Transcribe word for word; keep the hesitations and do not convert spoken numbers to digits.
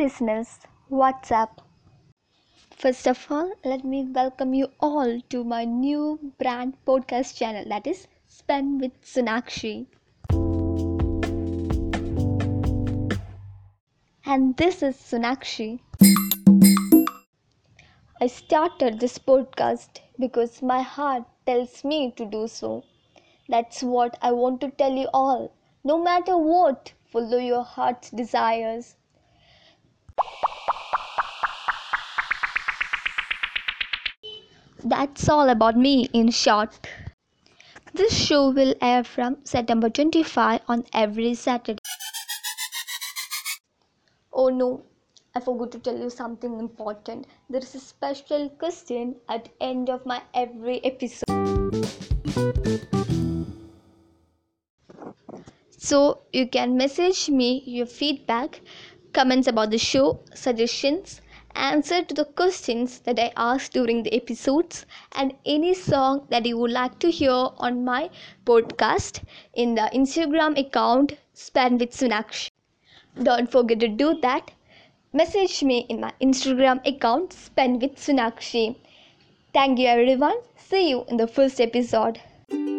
listeners, what's up? First of all, let me welcome you all to my new brand podcast channel that is Spend with Sonakshi. And this is Sonakshi. I started this podcast because my heart tells me to do so. That's what I want to tell you all. No matter what, follow your heart's desires. That's all about me in short. This show will air from September twenty-fifth on every Saturday. Oh no, I forgot to tell you something important. There is a special question at the end of my every episode. So you can message me your feedback, comments about the show, suggestions, answer to the questions that I asked during the episodes, and any song that you would like to hear on my podcast in the Instagram account Spend with Sonakshi. Don't forget to do that. Message me in my Instagram account Spend with Sonakshi. Thank you everyone. See you in the first episode.